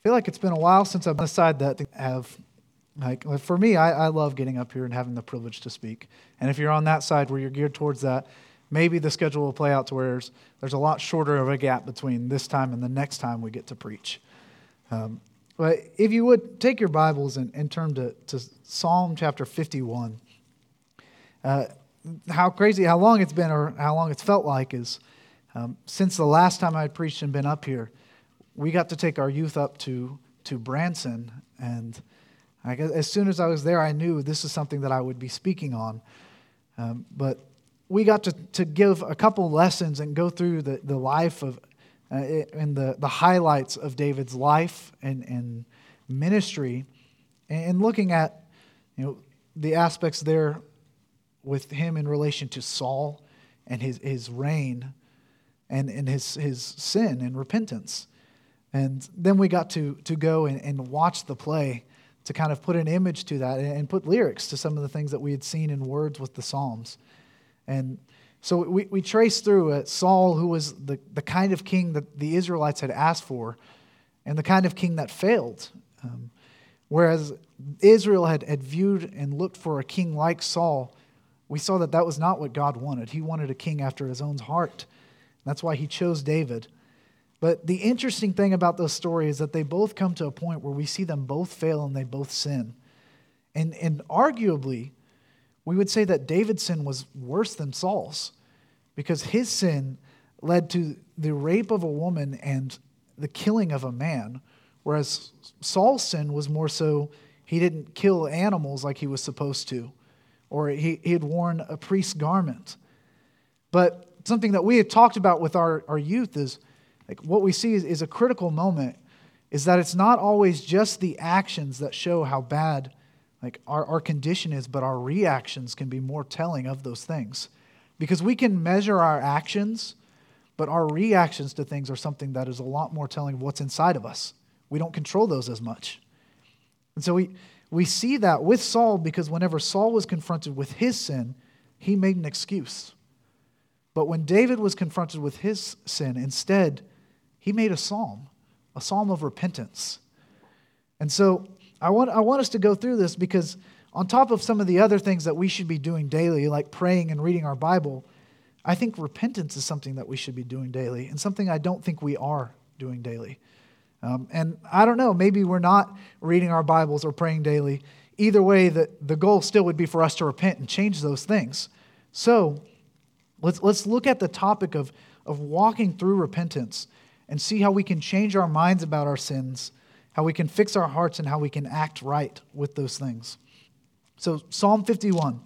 feel like it's been a while since I've decided that to have, like for me, I love getting up here and having the privilege to speak. And if you're on that side where you're geared towards that, maybe the schedule will play out to where there's a lot shorter of a gap between this time and the next time we get to preach. But if you would, take your Bibles and turn to Psalm chapter 51. How long it's been or how long it's felt like is since the last time I had preached and been up here, we got to take our youth up to Branson, and I guess as soon as I was there, I knew this is something that I would be speaking on. But we got to give a couple lessons and go through the life of and the highlights of David's life and ministry, and looking at the aspects there with him in relation to Saul and his reign and his sin and repentance. And then we got to go and watch the play to kind of put an image to that and put lyrics to some of the things that we had seen in words with the Psalms. And so we trace through Saul, who was the kind of king that the Israelites had asked for, and the kind of king that failed. Whereas Israel had viewed and looked for a king like Saul, we saw that was not what God wanted. He wanted a king after his own heart. That's why he chose David. But the interesting thing about those stories is that they both come to a point where we see them both fail and they both sin. And arguably, we would say that David's sin was worse than Saul's, because his sin led to the rape of a woman and the killing of a man, whereas Saul's sin was more so he didn't kill animals like he was supposed to, or he had worn a priest's garment. But something that we had talked about with our youth is, like, what we see is a critical moment is that it's not always just the actions that show how bad our condition is, but our reactions can be more telling of those things. Because we can measure our actions, but our reactions to things are something that is a lot more telling of what's inside of us. We don't control those as much. And so we see that with Saul, because whenever Saul was confronted with his sin, he made an excuse. But when David was confronted with his sin, instead, he made a psalm of repentance. And so I want us to go through this, because on top of some of the other things that we should be doing daily, like praying and reading our Bible, I think repentance is something that we should be doing daily, and something I don't think we are doing daily. And I don't know, maybe we're not reading our Bibles or praying daily. Either way, the goal still would be for us to repent and change those things. So let's look at the topic of walking through repentance and see how we can change our minds about our sins, how we can fix our hearts, and how we can act right with those things. So Psalm 51.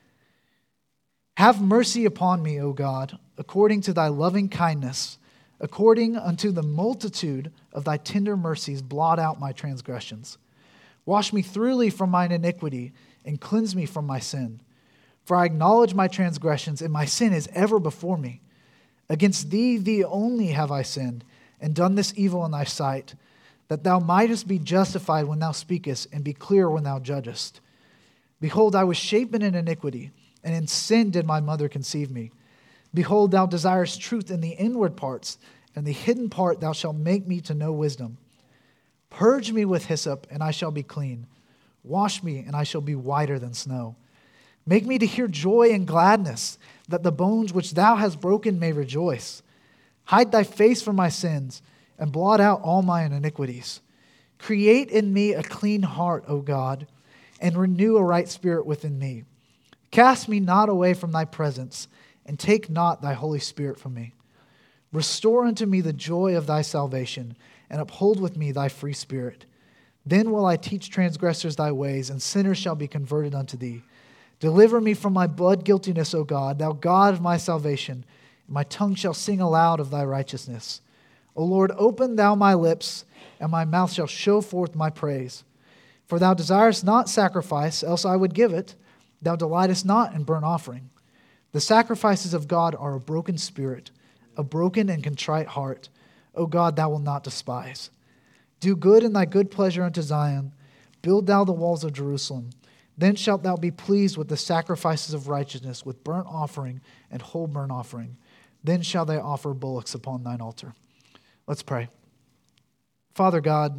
Have mercy upon me, O God, according to thy loving kindness, according unto the multitude of thy tender mercies, blot out my transgressions. Wash me thoroughly from mine iniquity, and cleanse me from my sin. For I acknowledge my transgressions, and my sin is ever before me. Against thee only have I sinned, and done this evil in thy sight, that thou mightest be justified when thou speakest, and be clear when thou judgest. Behold, I was shapen in iniquity, and in sin did my mother conceive me. Behold, thou desirest truth in the inward parts, and the hidden part thou shalt make me to know wisdom. Purge me with hyssop, and I shall be clean. Wash me, and I shall be whiter than snow. Make me to hear joy and gladness, that the bones which thou hast broken may rejoice. Hide thy face from my sins, and blot out all mine iniquities. Create in me a clean heart, O God, and renew a right spirit within me. Cast me not away from thy presence, and take not thy Holy Spirit from me. Restore unto me the joy of thy salvation, and uphold with me thy free spirit. Then will I teach transgressors thy ways, and sinners shall be converted unto thee. Deliver me from my blood guiltiness, O God, thou God of my salvation, and my tongue shall sing aloud of thy righteousness. O Lord, open thou my lips, and my mouth shall show forth my praise. For thou desirest not sacrifice, else I would give it. Thou delightest not in burnt offering. The sacrifices of God are a broken spirit, a broken and contrite heart. O God, thou wilt not despise. Do good in thy good pleasure unto Zion. Build thou the walls of Jerusalem. Then shalt thou be pleased with the sacrifices of righteousness, with burnt offering and whole burnt offering. Then shall they offer bullocks upon thine altar. Let's pray. Father God,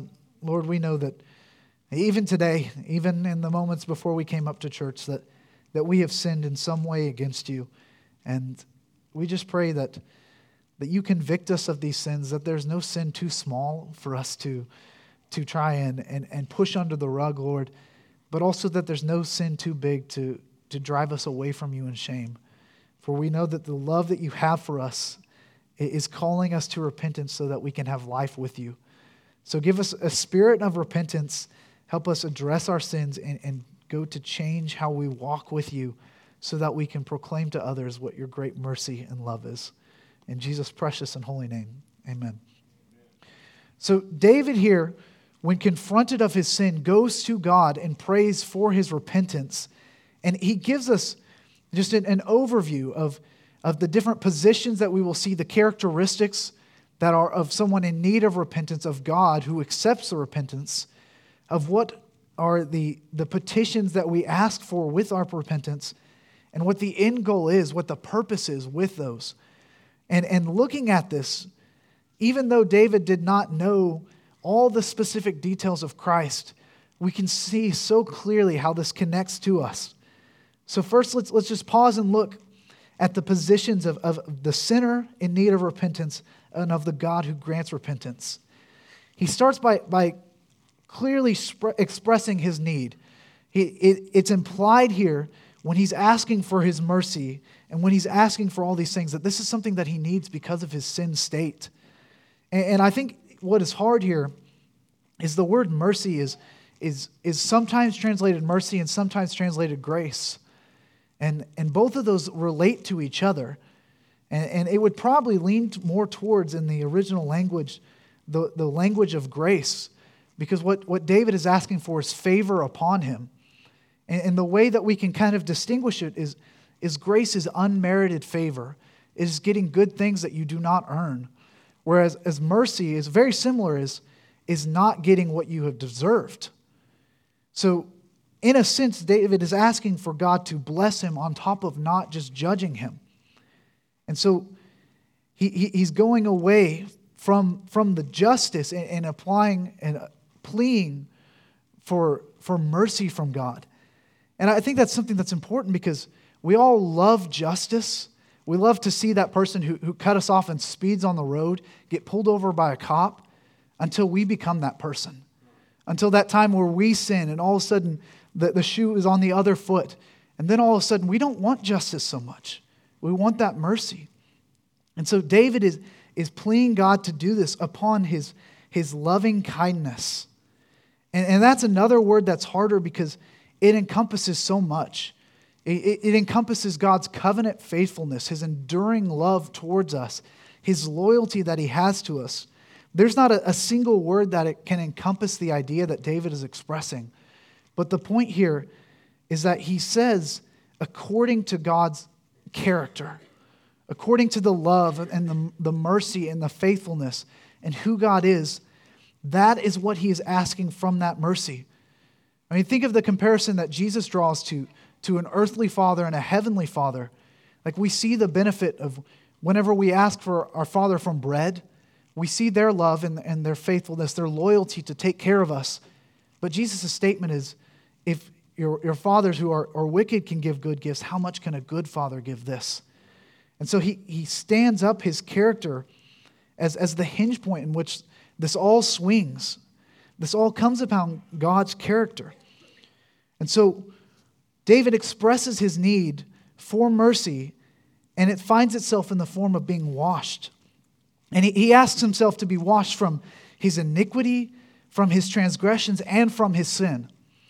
Lord, we know that even today, even in the moments before we came up to church, that we have sinned in some way against you. And we just pray that you convict us of these sins, that there's no sin too small for us to try and push under the rug, Lord, but also that there's no sin too big to drive us away from you in shame. For we know that the love that you have for us is calling us to repentance so that we can have life with you. So give us a spirit of repentance. Help us address our sins and go to change how we walk with you so that we can proclaim to others what your great mercy and love is. In Jesus' precious and holy name, amen. So David here, when confronted of his sin, goes to God and prays for his repentance. And he gives us just an overview of the different positions that we will see, the characteristics that are of someone in need of repentance, of God who accepts the repentance, of what are the petitions that we ask for with our repentance, and what the end goal is, what the purpose is with those. And looking at this, even though David did not know all the specific details of Christ, we can see so clearly how this connects to us. So first, let's just pause and look at the positions of the sinner in need of repentance and of the God who grants repentance. He starts by clearly expressing his need. It's implied here when he's asking for his mercy and when he's asking for all these things that this is something that he needs because of his sin state. And I think what is hard here is the word mercy is sometimes translated mercy and sometimes translated grace. And both of those relate to each other. And it would probably lean more towards, in the original language, the language of grace. Because what David is asking for is favor upon him. And the way that we can kind of distinguish it is grace is unmerited favor. It is getting good things that you do not earn. Whereas as mercy is very similar, is not getting what you have deserved. So in a sense, David is asking for God to bless him on top of not just judging him. And so he's going away from the justice and applying and pleading for mercy from God. And I think that's something that's important because we all love justice. We love to see that person who cut us off and speeds on the road get pulled over by a cop until we become that person. Until that time where we sin and all of a sudden the shoe is on the other foot. And then all of a sudden we don't want justice so much. We want that mercy. And so David is pleading God to do this upon his loving kindness. And that's another word that's harder because it encompasses so much. It encompasses God's covenant faithfulness, his enduring love towards us, his loyalty that he has to us. There's not a single word that it can encompass the idea that David is expressing. But the point here is that he says, according to God's character, according to the love and the mercy and the faithfulness and who God is, that is what he is asking from that mercy. I mean, think of the comparison that Jesus draws to an earthly father and a heavenly father. Like we see the benefit of whenever we ask for our Father from bread, we see their love and their faithfulness, their loyalty to take care of us. But Jesus' statement is, if your fathers who are wicked can give good gifts, how much can a good father give this? And so he stands up his character as the hinge point in which this all swings. This all comes upon God's character. And so David expresses his need for mercy, and it finds itself in the form of being washed. And he asks himself to be washed from his iniquity, from his transgressions, and from his sin.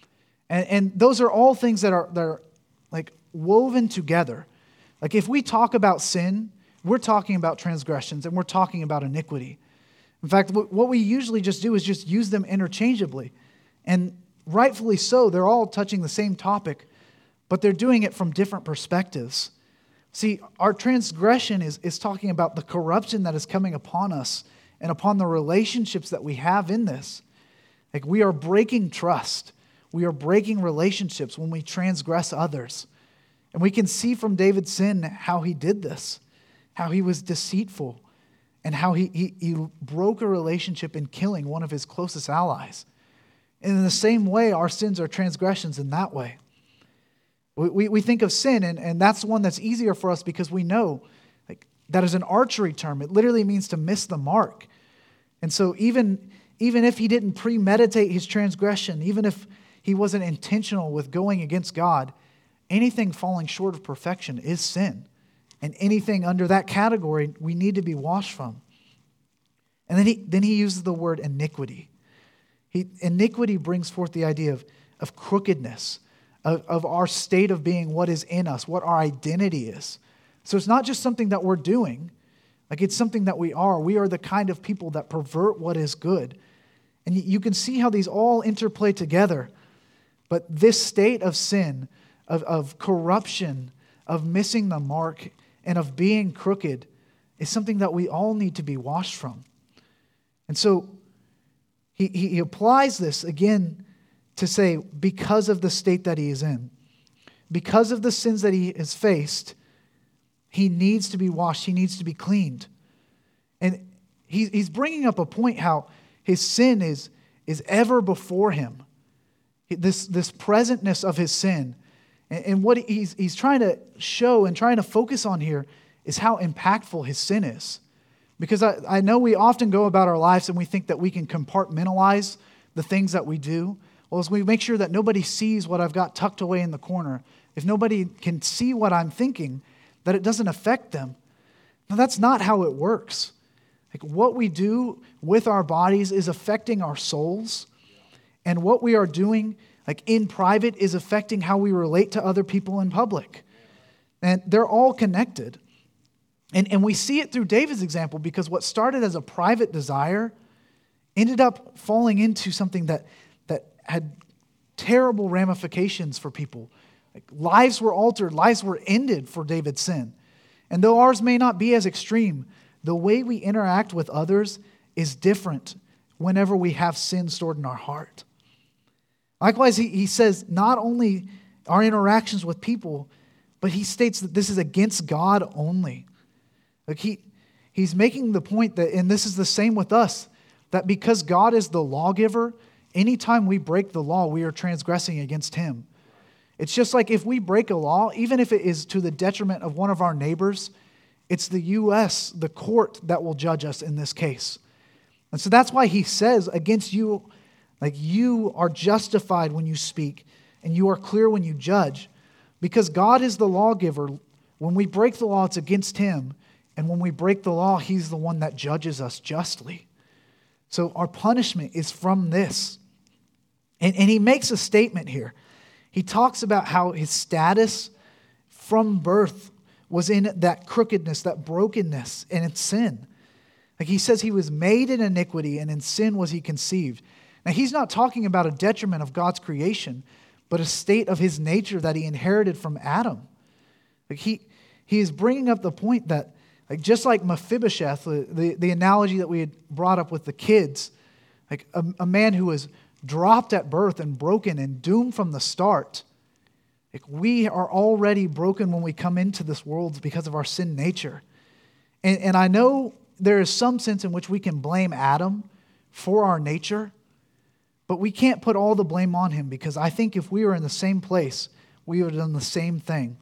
And those are all things that are like woven together. Like if we talk about sin, we're talking about transgressions and we're talking about iniquity. In fact, what we usually just do is just use them interchangeably. And rightfully so, they're all touching the same topic, but they're doing it from different perspectives. See, our transgression is talking about the corruption that is coming upon us and upon the relationships that we have in this. Like we are breaking trust. We are breaking relationships when we transgress others. And we can see from David's sin how he did this, how he was deceitful. and how he broke a relationship in killing one of his closest allies. And in the same way, our sins are transgressions in that way. We think of sin, and that's one that's easier for us because we know that is an archery term. It literally means to miss the mark. And so even if he didn't premeditate his transgression, even if he wasn't intentional with going against God, anything falling short of perfection is sin. And anything under that category we need to be washed from. And then he uses the word iniquity. Iniquity brings forth the idea of crookedness, of our state of being, what is in us, what our identity is. So it's not just something that we're doing, it's something that we are. We are the kind of people that pervert what is good. And you can see how these all interplay together. But this state of sin, of corruption, of missing the mark, and of being crooked is something that we all need to be washed from. And so he applies this again to say, because of the state that he is in, because of the sins that he has faced, he needs to be washed, he needs to be cleaned. And he's bringing up a point how his sin is ever before him. This presentness of his sin. And what he's trying to show and trying to focus on here is how impactful his sin is. Because I know we often go about our lives and we think that we can compartmentalize the things that we do. Well, as we make sure that nobody sees what I've got tucked away in the corner, if nobody can see what I'm thinking, that it doesn't affect them. Now, that's not how it works. What we do with our bodies is affecting our souls. And what we are doing in private is affecting how we relate to other people in public. And they're all connected. And we see it through David's example, because what started as a private desire ended up falling into something that had terrible ramifications for people. Lives were altered, lives were ended for David's sin. And though ours may not be as extreme, the way we interact with others is different whenever we have sin stored in our heart. Likewise, he says not only our interactions with people, but he states that this is against God only. He's making the point that, and this is the same with us, that because God is the lawgiver, anytime we break the law, we are transgressing against him. It's just like if we break a law, even if it is to the detriment of one of our neighbors, it's the U.S., the court, that will judge us in this case. And so that's why he says against you, you are justified when you speak, and you are clear when you judge. Because God is the lawgiver. When we break the law, it's against him. And when we break the law, he's the one that judges us justly. So our punishment is from this. And he makes a statement here. He talks about how his status from birth was in that crookedness, that brokenness, and in sin. He says he was made in iniquity, and in sin was he conceived. Now, he's not talking about a detriment of God's creation, but a state of his nature that he inherited from Adam. He is bringing up the point that, just like Mephibosheth, the analogy that we had brought up with the kids, a man who was dropped at birth and broken and doomed from the start. We are already broken when we come into this world because of our sin nature. And I know there is some sense in which we can blame Adam for our nature, but we can't put all the blame on him, because I think if we were in the same place, we would have done the same thing.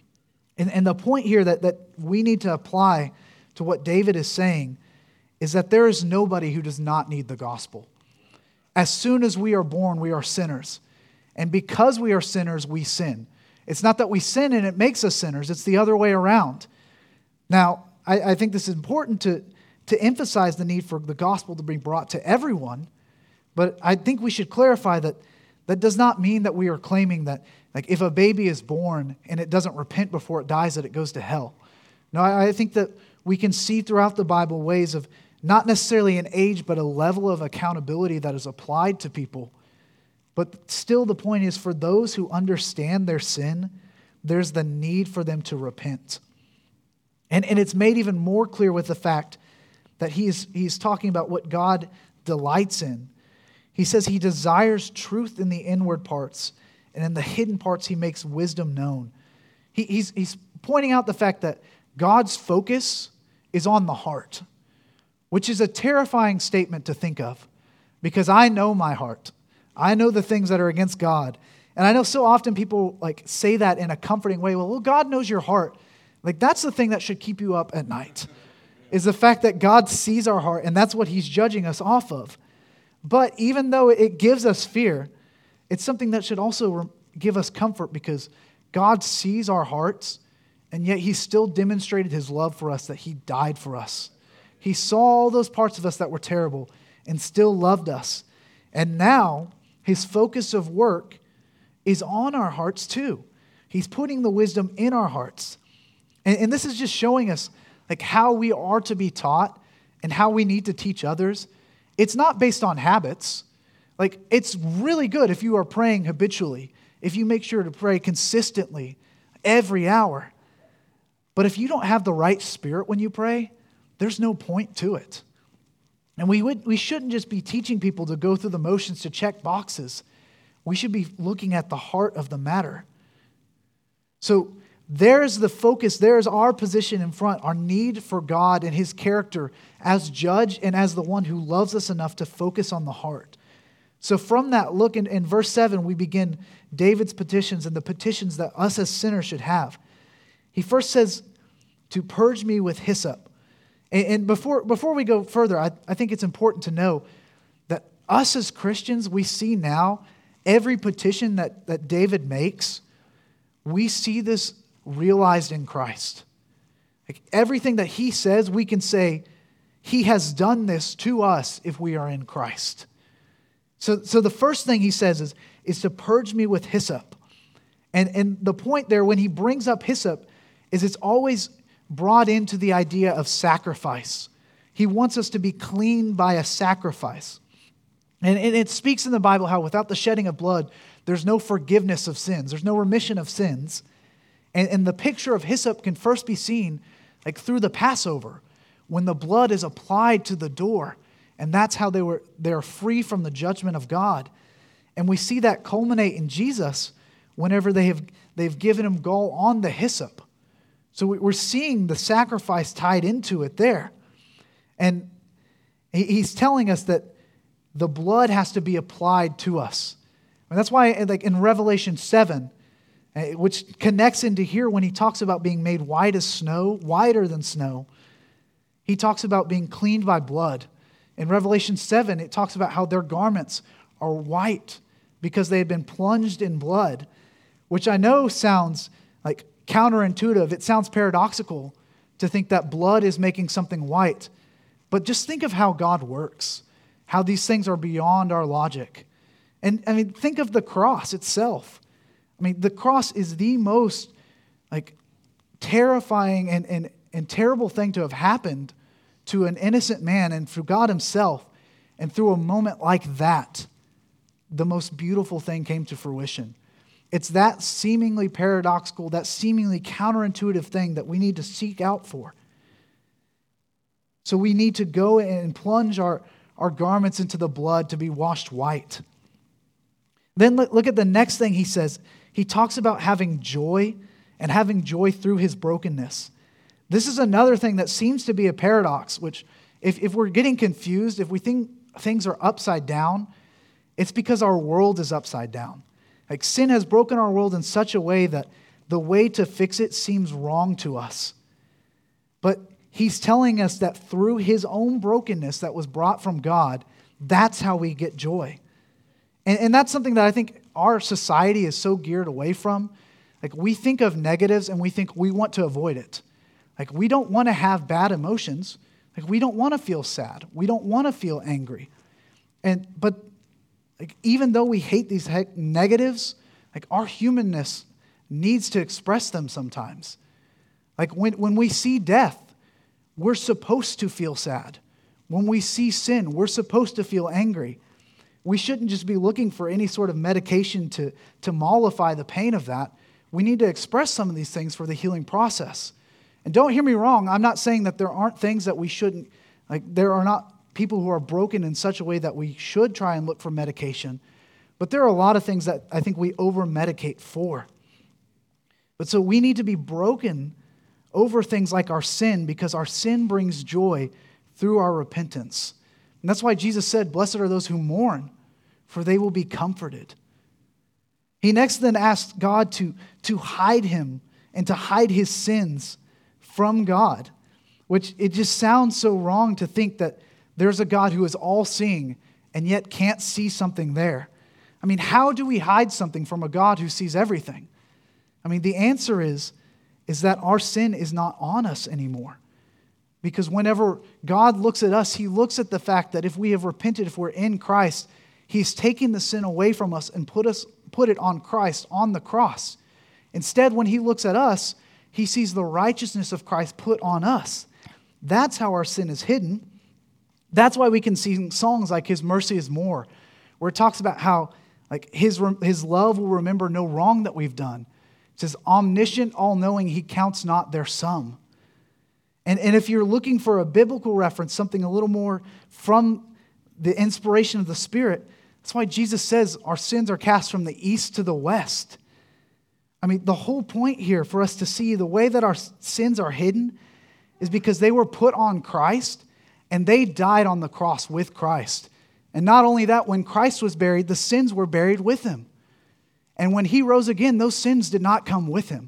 And the point here that we need to apply to what David is saying is that there is nobody who does not need the gospel. As soon as we are born, we are sinners. And because we are sinners, we sin. It's not that we sin and it makes us sinners. It's the other way around. Now, I think this is important to emphasize the need for the gospel to be brought to everyone. But I think we should clarify that does not mean that we are claiming that if a baby is born and it doesn't repent before it dies, that it goes to hell. No, I think that we can see throughout the Bible ways of not necessarily an age, but a level of accountability that is applied to people. But still, the point is, for those who understand their sin, there's the need for them to repent. And it's made even more clear with the fact that he's talking about what God delights in. He says he desires truth in the inward parts, and in the hidden parts he makes wisdom known. He's pointing out the fact that God's focus is on the heart. which is a terrifying statement to think of because I know my heart. I know the things that are against God. And I know so often people say that in a comforting way. Well, God knows your heart. That's the thing that should keep you up at night, is the fact that God sees our heart, and that's what he's judging us off of. But even though it gives us fear, it's something that should also give us comfort because God sees our hearts, and yet he still demonstrated his love for us, that he died for us. He saw all those parts of us that were terrible and still loved us. And now his focus of work is on our hearts too. He's putting the wisdom in our hearts. And this is just showing us how we are to be taught and how we need to teach others. It's not based on habits. It's really good if you are praying habitually, if you make sure to pray consistently every hour. But if you don't have the right spirit when you pray, there's no point to it. And we shouldn't just be teaching people to go through the motions to check boxes. We should be looking at the heart of the matter. So there's the focus, there's our position in front, our need for God and his character as judge and as the one who loves us enough to focus on the heart. So from that look in verse 7, we begin David's petitions and the petitions that us as sinners should have. He first says, to purge me with hyssop. And before we go further, I think it's important to know that us as Christians, we see now every petition that David makes, we see this realized in Christ. Everything that he says, we can say, he has done this to us if we are in Christ. So the first thing he says is to purge me with hyssop. And the point there when he brings up hyssop is it's always brought into the idea of sacrifice. He wants us to be cleaned by a sacrifice. And it speaks in the Bible how without the shedding of blood, there's no forgiveness of sins. There's no remission of sins. And the picture of hyssop can first be seen through the Passover, when the blood is applied to the door. And that's how they're free from the judgment of God. And we see that culminate in Jesus whenever they've given him gall on the hyssop. So we're seeing the sacrifice tied into it there. And he's telling us that the blood has to be applied to us. And that's why in Revelation 7, which connects into here when he talks about being made white as snow, whiter than snow, he talks about being cleaned by blood. In Revelation 7, it talks about how their garments are white because they had been plunged in blood, which I know sounds counterintuitive. It sounds paradoxical to think that blood is making something white. But just think of how God works, how these things are beyond our logic. And think of the cross itself. The cross is the most terrifying and terrible thing to have happened to an innocent man and through God himself. And through a moment like that, the most beautiful thing came to fruition. It's that seemingly paradoxical, that seemingly counterintuitive thing that we need to seek out for. So we need to go and plunge our garments into the blood to be washed white. Then look at the next thing he says. He talks about having joy and having joy through his brokenness. This is another thing that seems to be a paradox, which if we're getting confused, if we think things are upside down, it's because our world is upside down. Sin has broken our world in such a way that the way to fix it seems wrong to us. But he's telling us that through his own brokenness that was brought from God, that's how we get joy. And that's something that I think our society is so geared away from. We think of negatives and we think we want to avoid it. We don't want to have bad emotions. We don't want to feel sad. We don't want to feel angry. But even though we hate these negatives, our humanness needs to express them sometimes. When we see death, we're supposed to feel sad. When we see sin, we're supposed to feel angry. We shouldn't just be looking for any sort of medication to mollify the pain of that. We need to express some of these things for the healing process. And don't hear me wrong, I'm not saying that there aren't things that we shouldn't, there are not people who are broken in such a way that we should try and look for medication. But there are a lot of things that I think we over-medicate for. But so we need to be broken over things like our sin because our sin brings joy through our repentance. And that's why Jesus said, "Blessed are those who mourn, for they will be comforted." He next then asked God to hide him and to hide his sins from God, which it just sounds so wrong to think that there's a God who is all-seeing and yet can't see something there. I mean, how do we hide something from a God who sees everything? I mean, the answer is that our sin is not on us anymore. Because whenever God looks at us, he looks at the fact that if we have repented, if we're in Christ, he's taken the sin away from us and put it on Christ on the cross. Instead, when he looks at us, he sees the righteousness of Christ put on us. That's how our sin is hidden. That's why we can sing songs like "His Mercy is More," where it talks about how his love will remember no wrong that we've done. It says, "Omniscient, all-knowing, he counts not their sum." And if you're looking for a biblical reference, something a little more from the inspiration of the Spirit, that's why Jesus says our sins are cast from the east to the west. I mean, the whole point here for us to see the way that our sins are hidden is because they were put on Christ and they died on the cross with Christ. And not only that, when Christ was buried, the sins were buried with him. And when he rose again, those sins did not come with him.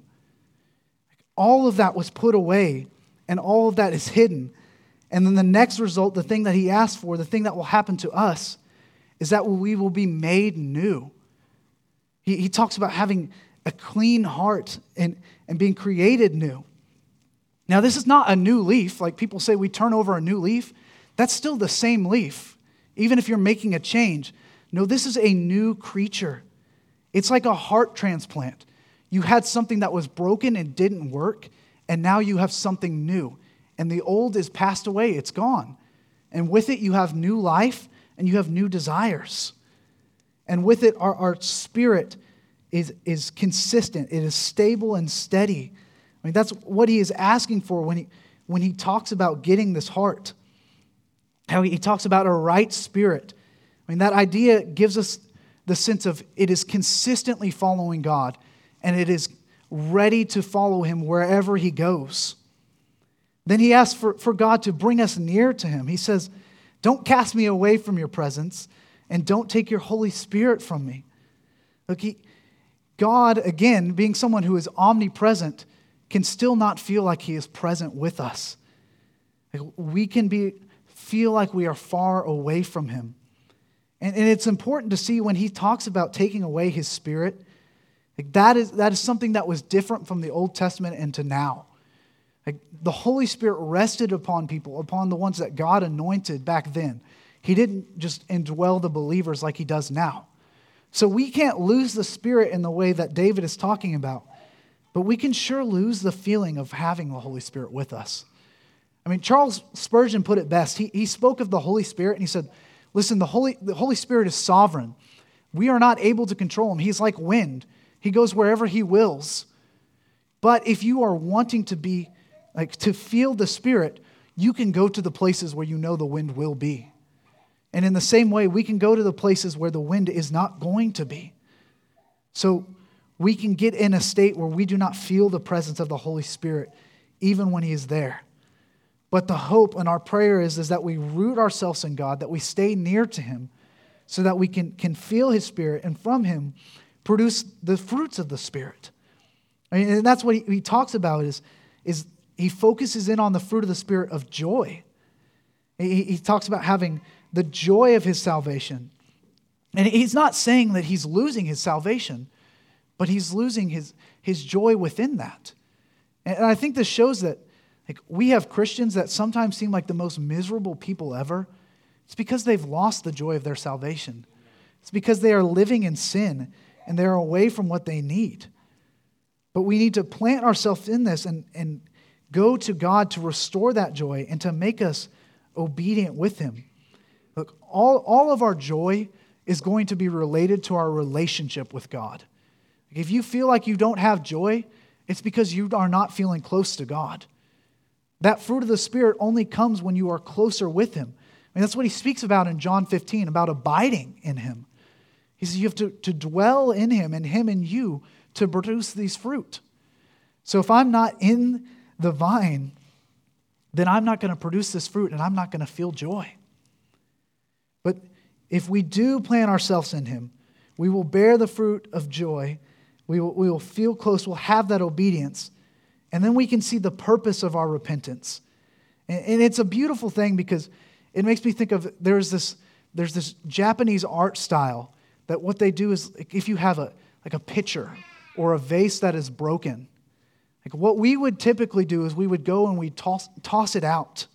All of that was put away, and all of that is hidden. And then the next result, the thing that he asked for, the thing that will happen to us, is that we will be made new. He talks about having a clean heart and being created new. Now, this is not a new leaf. Like people say we turn over a new leaf. That's still the same leaf, even if you're making a change. No, this is a new creature. It's like a heart transplant. You had something that was broken and didn't work, and now you have something new. And the old is passed away. It's gone. And with it, you have new life and you have new desires. And with it, our spirit is consistent. It is stable and steady. I mean, that's what he is asking for when he talks about getting this heart. How he talks about a right spirit. I mean, that idea gives us the sense of it is consistently following God, and it is ready to follow him wherever he goes. Then he asks for God to bring us near to him. He says, "Don't cast me away from your presence, and don't take your Holy Spirit from me." Look, God, again, being someone who is omnipresent, can still not feel like he is present with us. We can feel like we are far away from him. And it's important to see when he talks about taking away his spirit, that is something that was different from the Old Testament and to now. The Holy Spirit rested upon people, upon the ones that God anointed back then. He didn't just indwell the believers like he does now. So we can't lose the Spirit in the way that David is talking about, but we can sure lose the feeling of having the Holy Spirit with us. I mean, Charles Spurgeon put it best. He spoke of the Holy Spirit and he said, listen, the Holy Spirit is sovereign. We are not able to control him. He's like wind. He goes wherever he wills. But if you are wanting to feel the Spirit, you can go to the places where you know the wind will be. And in the same way, we can go to the places where the wind is not going to be. So we can get in a state where we do not feel the presence of the Holy Spirit, even when he is there. But the hope and our prayer is that we root ourselves in God, that we stay near to him, so that we can feel his Spirit, and from him produce the fruits of the Spirit. I mean, and that's what he talks about is he focuses in on the fruit of the Spirit of joy. He talks about having the joy of his salvation. And he's not saying that he's losing his salvation, but he's losing his joy within that. And I think this shows that we have Christians that sometimes seem like the most miserable people ever. It's because they've lost the joy of their salvation. It's because they are living in sin and they're away from what they need. But we need to plant ourselves in this and go to God to restore that joy and to make us obedient with him. Look, all of our joy is going to be related to our relationship with God. If you feel like you don't have joy, it's because you are not feeling close to God. That fruit of the Spirit only comes when you are closer with him. I mean, that's what he speaks about in John 15, about abiding in him. He says you have to dwell in him and him in you to produce these fruit. So if I'm not in the vine, then I'm not going to produce this fruit and I'm not going to feel joy. But if we do plant ourselves in him, we will bear the fruit of joy. We will feel close. We'll have that obedience. And then we can see the purpose of our repentance. And it's a beautiful thing because it makes me think of, there's this Japanese art style that what they do is, if you have a pitcher or a vase that is broken, like what we would typically do is we would go and we toss it out.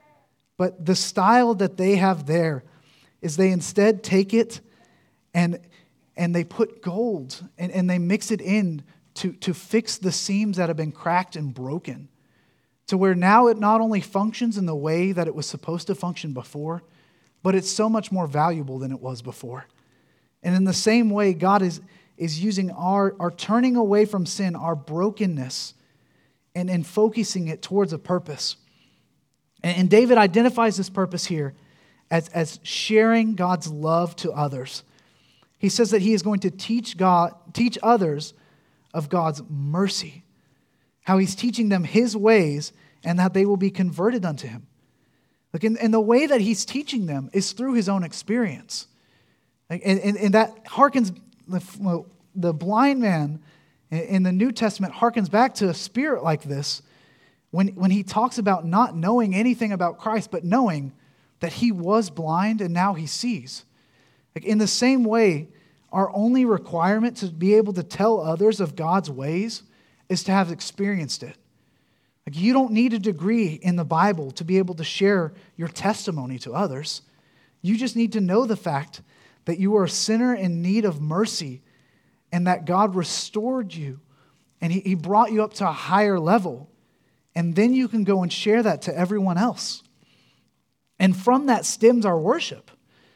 But the style that they have there is they instead take it and they put gold and they mix it in to fix the seams that have been cracked and broken. To where now it not only functions in the way that it was supposed to function before, but it's so much more valuable than it was before. And in the same way, God is using our turning away from sin, our brokenness, and focusing it towards a purpose. And David identifies this purpose here as sharing God's love to others. He says that he is going to teach others of God's mercy, how he's teaching them his ways and that they will be converted unto him. And the way that he's teaching them is through his own experience. And that harkens, the blind man in the New Testament harkens back to a spirit like this when he talks about not knowing anything about Christ, but knowing that he was blind and now he sees. In the same way, our only requirement to be able to tell others of God's ways is to have experienced it. You don't need a degree in the Bible to be able to share your testimony to others. You just need to know the fact that you are a sinner in need of mercy and that God restored you and He brought you up to a higher level. And then you can go and share that to everyone else. And from that stems our worship.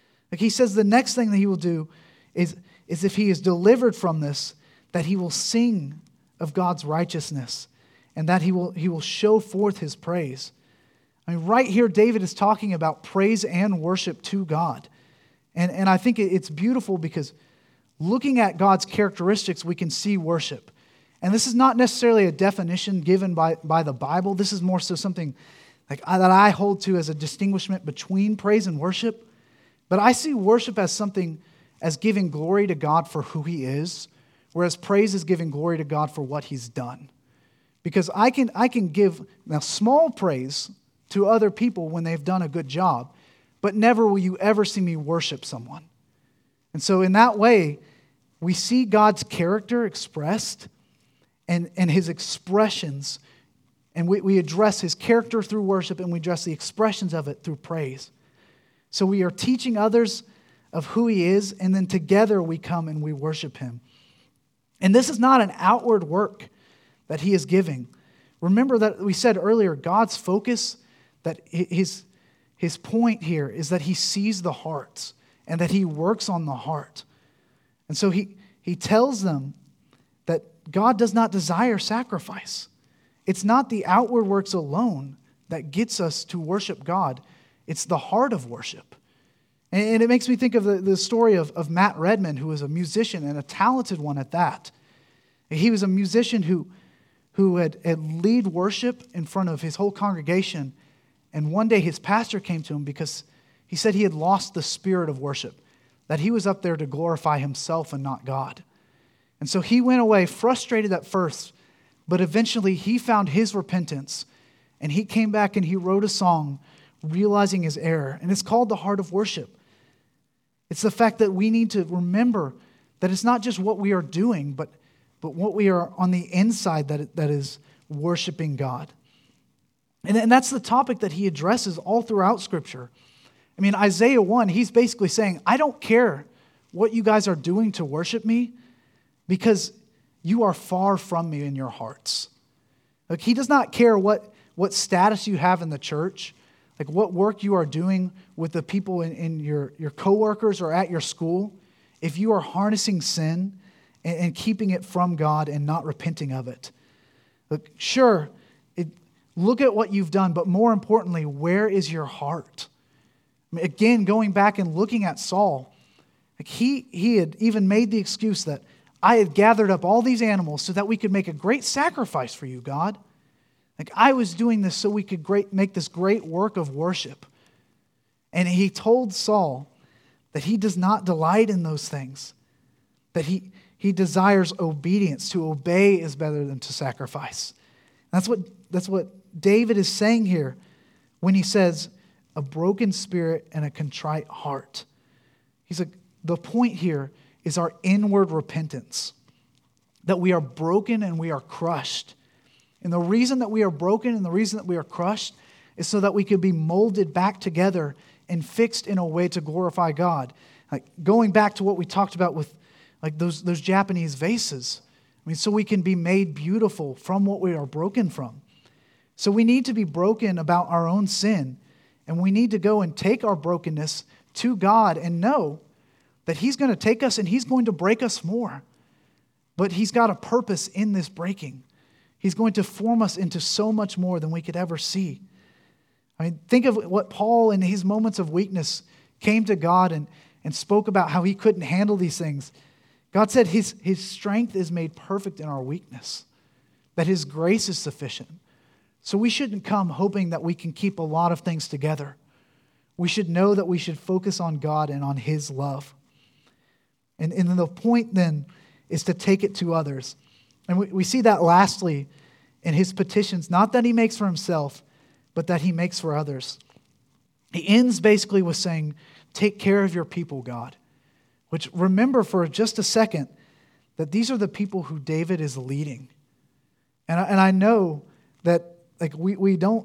He says the next thing that he will do is if he is delivered from this, that he will sing of God's righteousness and that he will show forth his praise. I mean, right here, David is talking about praise and worship to God. And I think it's beautiful because looking at God's characteristics, we can see worship. And this is not necessarily a definition given by the Bible. This is more so something that I hold to as a distinguishment between praise and worship. But I see worship as something as giving glory to God for who He is, whereas praise is giving glory to God for what He's done. Because I can give now small praise to other people when they've done a good job, but never will you ever see me worship someone. And so in that way, we see God's character expressed and His expressions, and we address His character through worship and we address the expressions of it through praise. So we are teaching others of who He is, and then together we come and we worship Him. And this is not an outward work that He is giving. Remember that we said earlier, God's focus, that His point here is that He sees the hearts and that He works on the heart. And so He tells them that God does not desire sacrifice. It's not the outward works alone that gets us to worship God. It's the heart of worship. And it makes me think of the story of Matt Redman, who was a musician and a talented one at that. He was a musician who had lead worship in front of his whole congregation. And one day his pastor came to him because he said he had lost the spirit of worship, that he was up there to glorify himself and not God. And so he went away frustrated at first, but eventually he found his repentance and he came back and he wrote a song realizing his error. And it's called The Heart of Worship. It's the fact that we need to remember that it's not just what we are doing, but what we are on the inside that is worshiping God. And that's the topic that he addresses all throughout Scripture. I mean, Isaiah 1, he's basically saying, I don't care what you guys are doing to worship me because you are far from me in your hearts. Like, he does not care what status you have in the church, like what work you are doing with the people in your coworkers or at your school. If you are harnessing sin and keeping it from God and not repenting of it. Look, sure, look at what you've done, but more importantly, where is your heart? I mean, again, going back and looking at Saul, like he had even made the excuse that I had gathered up all these animals so that we could make a great sacrifice for you, God. Like, I was doing this so we could make this great work of worship. And he told Saul that he does not delight in those things, that he desires obedience. To obey is better than to sacrifice. That's what David is saying here when he says, a broken spirit and a contrite heart. He's like, the point here is our inward repentance, that we are broken and we are crushed. And the reason that we are broken and the reason that we are crushed is so that we could be molded back together and fixed in a way to glorify God. Like, going back to what we talked about with like those Japanese vases. I mean, so we can be made beautiful from what we are broken from. So we need to be broken about our own sin, and we need to go and take our brokenness to God and know that He's going to take us and He's going to break us more. But He's got a purpose in this breaking. He's going to form us into so much more than we could ever see. I mean, think of what Paul in his moments of weakness came to God and spoke about how he couldn't handle these things. God said his strength is made perfect in our weakness, that His grace is sufficient. So we shouldn't come hoping that we can keep a lot of things together. We should know that we should focus on God and on His love. And the point then is to take it to others. And we see that lastly in his petitions, not that he makes for himself, but that he makes for others. He ends basically with saying, take care of your people, God. Which, remember for just a second, that these are the people who David is leading. And I know that like we don't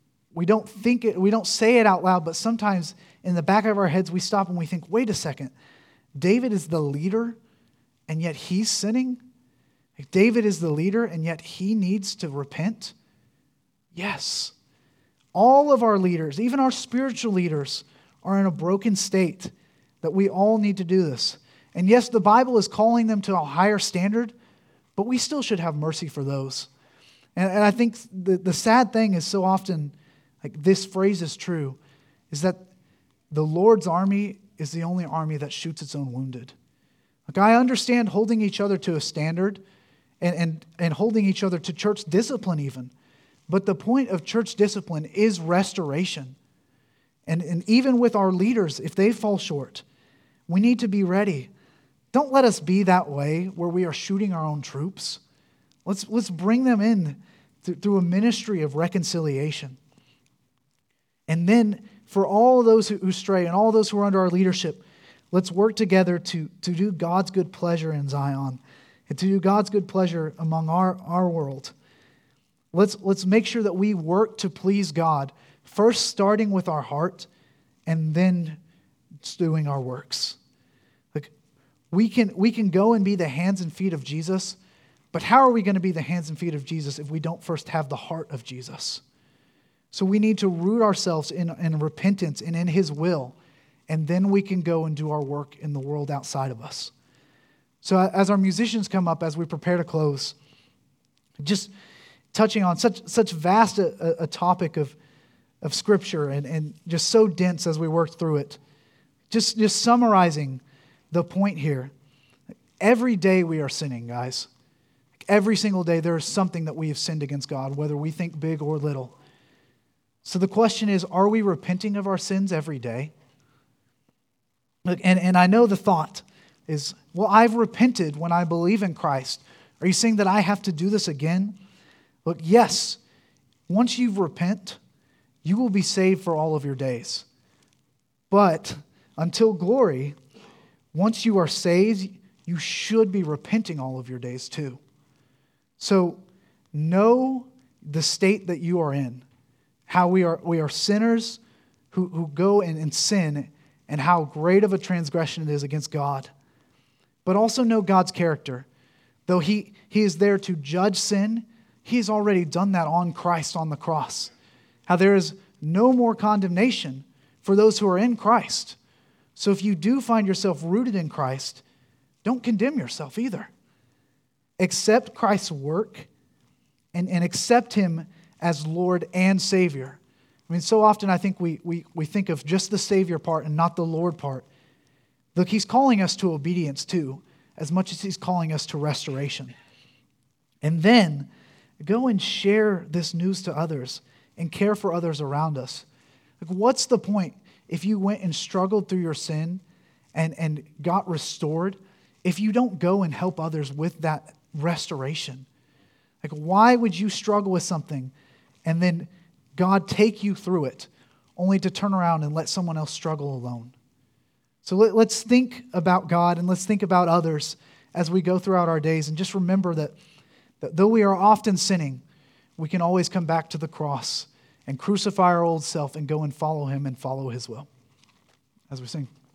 think it, we don't say it out loud, but sometimes in the back of our heads we stop and we think, wait a second, David is the leader and yet he's sinning? Like, David is the leader and yet he needs to repent? Yes. All of our leaders, even our spiritual leaders, are in a broken state that we all need to do this. And yes, the Bible is calling them to a higher standard, but we still should have mercy for those. And I think the sad thing is so often, like this phrase is true, is that the Lord's army is the only army that shoots its own wounded. Like, I understand holding each other to a standard and holding each other to church discipline even. But the point of church discipline is restoration. And even with our leaders, if they fall short, we need to be ready. Don't let us be that way where we are shooting our own troops. Let's bring them in through a ministry of reconciliation. And then for all those who stray and all those who are under our leadership, let's work together to do God's good pleasure in Zion and to do God's good pleasure among our world. Let's make sure that we work to please God, first starting with our heart and then doing our works. Like, we can go and be the hands and feet of Jesus, but how are we going to be the hands and feet of Jesus if we don't first have the heart of Jesus? So we need to root ourselves in repentance and in His will, and then we can go and do our work in the world outside of us. So as our musicians come up, as we prepare to close, just touching on such vast a topic of Scripture and just so dense as we work through it, just summarizing the point here. Every day we are sinning, guys. Every single day there is something that we have sinned against God, whether we think big or little. So the question is, are we repenting of our sins every day? And I know the thought is, well, I've repented when I believe in Christ. Are you saying that I have to do this again? Look, yes, once you repent, you will be saved for all of your days. But until glory, once you are saved, you should be repenting all of your days too. So know the state that you are in, how we are sinners who go and sin, and how great of a transgression it is against God. But also know God's character. Though He is there to judge sin, He has already done that on Christ on the cross. How there is no more condemnation for those who are in Christ. So if you do find yourself rooted in Christ, don't condemn yourself either. Accept Christ's work and accept Him as Lord and Savior. I mean, so often I think we think of just the Savior part and not the Lord part. Look, He's calling us to obedience too, as much as He's calling us to restoration. And then, Go and share this news to others and care for others around us. Like, what's the point if you went and struggled through your sin and got restored if you don't go and help others with that restoration? Like, why would you struggle with something and then God take you through it only to turn around and let someone else struggle alone? So let's think about God and let's think about others as we go throughout our days, and just remember that though we are often sinning, we can always come back to the cross and crucify our old self and go and follow Him and follow His will. As we sing.